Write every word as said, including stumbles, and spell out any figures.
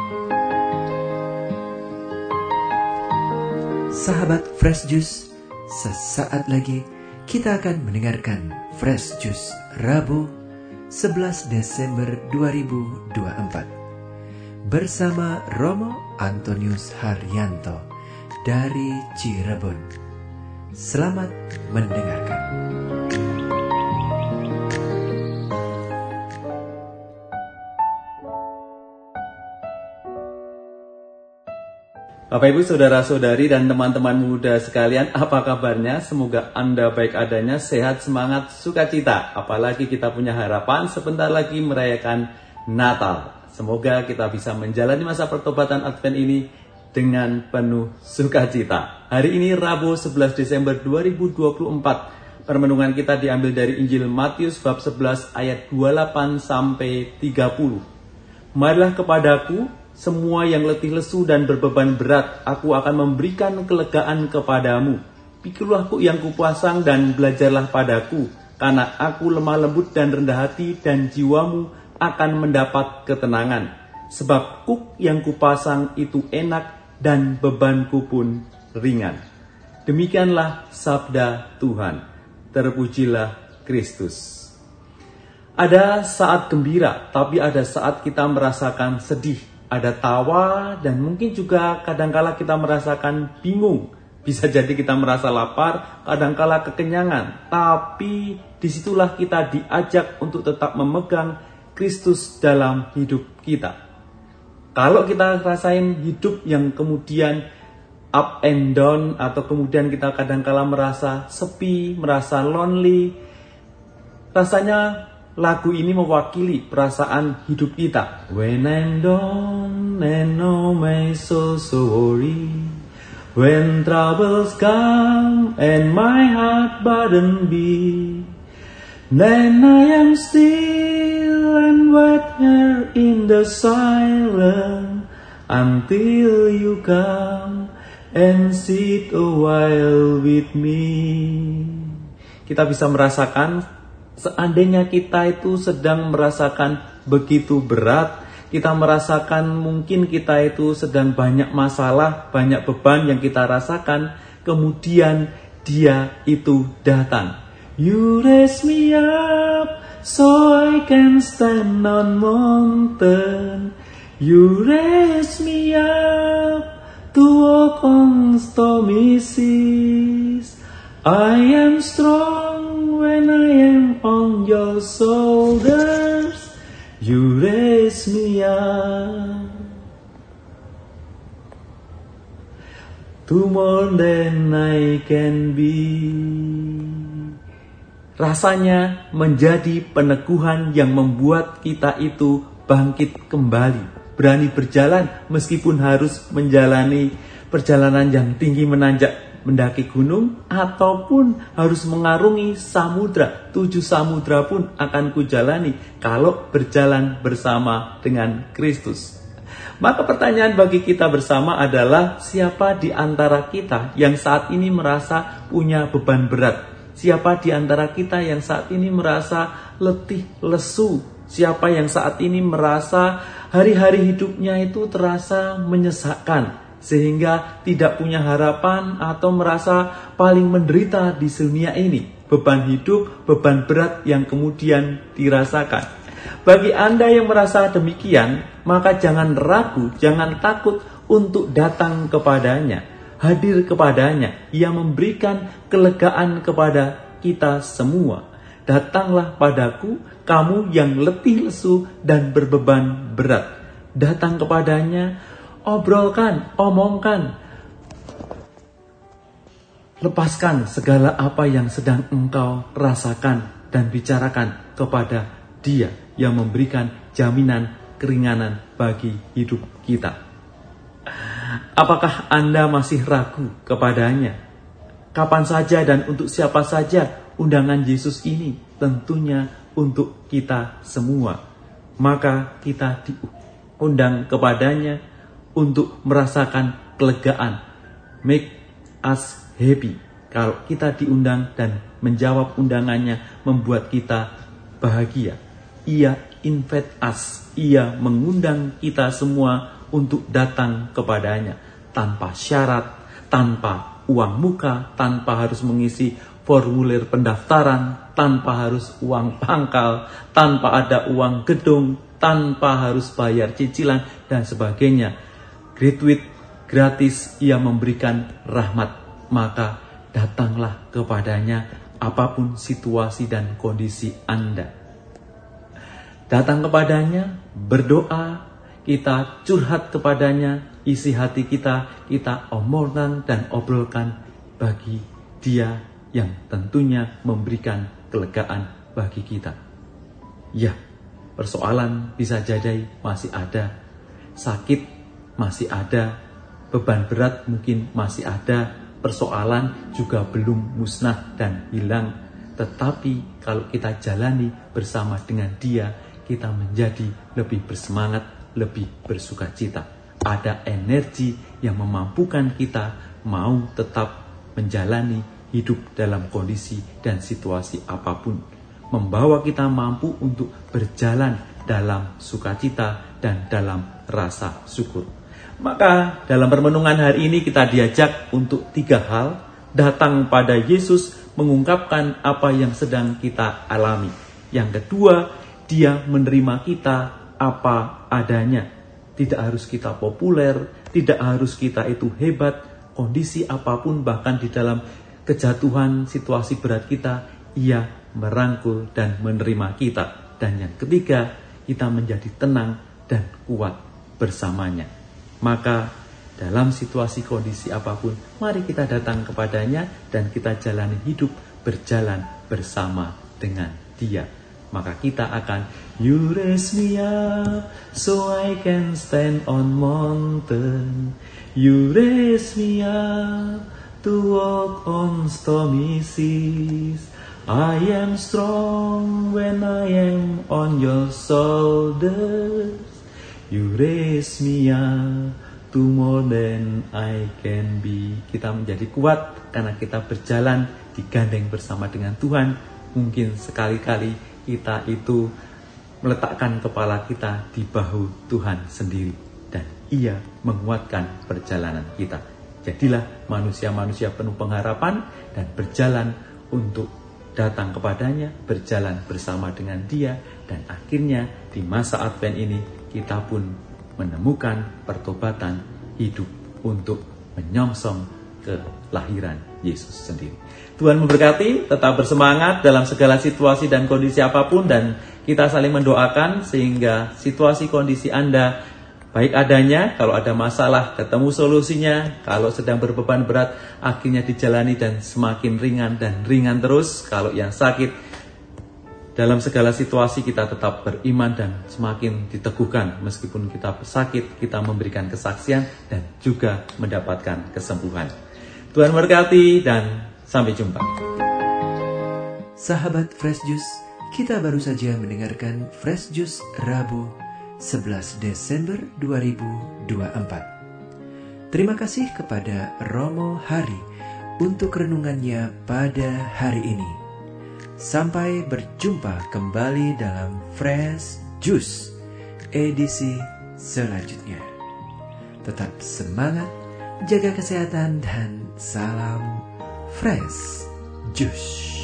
Sahabat Fresh Juice, sesaat lagi kita akan mendengarkan Fresh Juice Rabu sebelas Desember dua ribu dua puluh empat bersama Romo Antonius Haryanto dari Cirebon. Selamat mendengarkan. Bapak Ibu Saudara-saudari dan teman-teman muda sekalian, apa kabarnya? Semoga Anda baik adanya, sehat, semangat, sukacita. Apalagi kita punya harapan sebentar lagi merayakan Natal. Semoga kita bisa menjalani masa pertobatan Advent ini dengan penuh sukacita. Hari ini Rabu sebelas Desember dua ribu dua puluh empat. Permenungan kita diambil dari Injil Matius bab sebelas ayat dua puluh delapan sampai tiga puluh. Marilah kepadaku semua yang letih lesu dan berbeban berat, aku akan memberikan kelegaan kepadamu. Pikirlah ku yang kupasang dan belajarlah padaku, karena aku lemah lembut dan rendah hati, dan jiwamu akan mendapat ketenangan. Sebab kuk yang kupasang itu enak dan bebanku pun ringan. Demikianlah sabda Tuhan. Terpujilah Kristus. Ada saat gembira, tapi ada saat kita merasakan sedih. Ada tawa dan mungkin juga kadangkala kita merasakan bingung. Bisa jadi kita merasa lapar, kadangkala kekenyangan. Tapi disitulah kita diajak untuk tetap memegang Kristus dalam hidup kita. Kalau kita rasain hidup yang kemudian up and down, atau kemudian kita kadangkala merasa sepi, merasa lonely, rasanya lagu ini mewakili perasaan hidup kita. When I'm down and oh my soul so worry, when troubles come and my heart burden be, then I am still and wait here in the silence until you come and sit a while with me. Kita bisa merasakan seandainya kita itu sedang merasakan begitu berat, kita merasakan mungkin kita itu sedang banyak masalah, banyak beban yang kita rasakan, kemudian Dia itu datang. You raise me up so I can stand on mountain. You raise me up to walk on stormy seas. I am strong when I am on your shoulders. You raise me up to more than I can be. Rasanya menjadi peneguhan yang membuat kita itu bangkit kembali, berani berjalan meskipun harus menjalani perjalanan yang tinggi menanjak, mendaki gunung, ataupun harus mengarungi samudra. Tujuh samudra pun akan kujalani kalau berjalan bersama dengan Kristus. Maka pertanyaan bagi kita bersama adalah, siapa di antara kita yang saat ini merasa punya beban berat? Siapa di antara kita yang saat ini merasa letih, lesu? Siapa yang saat ini merasa hari-hari hidupnya itu terasa menyesakkan, sehingga tidak punya harapan atau merasa paling menderita di dunia ini? Beban hidup, beban berat yang kemudian dirasakan. Bagi Anda yang merasa demikian, maka jangan ragu, jangan takut untuk datang kepadanya, hadir kepadanya. Ia memberikan kelegaan kepada kita semua. Datanglah padaku, kamu yang letih lesu dan berbeban berat. Datang kepadanya, obrolkan, omongkan, lepaskan segala apa yang sedang engkau rasakan dan bicarakan kepada Dia yang memberikan jaminan keringanan bagi hidup kita. Apakah Anda masih ragu kepadanya? Kapan saja dan untuk siapa saja undangan Yesus ini? Tentunya untuk kita semua. Maka kita diundang kepadanya untuk merasakan kelegaan. Make us happy. Kalau kita diundang dan menjawab undangannya, membuat kita bahagia. Ia invite us. Ia mengundang kita semua untuk datang kepadanya tanpa syarat, tanpa uang muka, tanpa harus mengisi formulir pendaftaran, tanpa harus uang pangkal, tanpa ada uang gedung, tanpa harus bayar cicilan dan sebagainya. Gratuit, gratis ia memberikan rahmat. Maka datanglah kepadanya apapun situasi dan kondisi Anda. Datang kepadanya, berdoa, kita curhat kepadanya, isi hati kita, kita omongkan dan obrolkan bagi Dia yang tentunya memberikan kelegaan bagi kita. Ya, persoalan bisa jadi masih ada, sakit masih ada, beban berat mungkin masih ada, persoalan juga belum musnah dan hilang. Tetapi kalau kita jalani bersama dengan Dia, kita menjadi lebih bersemangat, lebih bersukacita. Ada energi yang memampukan kita mau tetap menjalani hidup dalam kondisi dan situasi apapun, membawa kita mampu untuk berjalan dalam sukacita dan dalam rasa syukur. Maka dalam permenungan hari ini kita diajak untuk tiga hal. Datang pada Yesus, mengungkapkan apa yang sedang kita alami. Yang kedua, Dia menerima kita apa adanya. Tidak harus kita populer, tidak harus kita itu hebat, kondisi apapun, bahkan di dalam kejatuhan situasi berat kita, Ia merangkul dan menerima kita. Dan yang ketiga, kita menjadi tenang dan kuat bersamanya. Maka dalam situasi kondisi apapun, mari kita datang kepadanya dan kita jalani hidup berjalan bersama dengan Dia. Maka kita akan, You raise me up so I can stand on mountain. You raise me up to walk on stormy seas. I am strong when I am on your shoulders. You raise me up to more than I can be. Kita menjadi kuat karena kita berjalan digandeng bersama dengan Tuhan. Mungkin sekali-kali kita itu meletakkan kepala kita di bahu Tuhan sendiri, dan Ia menguatkan perjalanan kita. Jadilah manusia-manusia penuh pengharapan dan berjalan untuk datang kepadanya, berjalan bersama dengan Dia, dan akhirnya di masa Advent ini kita pun menemukan pertobatan hidup untuk menyongsong kelahiran Yesus sendiri. Tuhan memberkati, tetap bersemangat dalam segala situasi dan kondisi apapun, dan kita saling mendoakan sehingga situasi kondisi Anda baik adanya. Kalau ada masalah, ketemu solusinya. Kalau sedang berbeban berat, akhirnya dijalani dan semakin ringan dan ringan terus. Kalau yang sakit, dalam segala situasi kita tetap beriman dan semakin diteguhkan. Meskipun kita sakit, kita memberikan kesaksian dan juga mendapatkan kesembuhan. Tuhan memberkati dan sampai jumpa. Sahabat Fresh Juice, kita baru saja mendengarkan Fresh Juice Rabu sebelas Desember dua ribu dua puluh empat. Terima kasih kepada Romo Hari untuk renungannya pada hari ini. Sampai berjumpa kembali dalam Fresh Juice edisi selanjutnya. Tetap semangat, jaga kesehatan, dan salam Fresh Juice.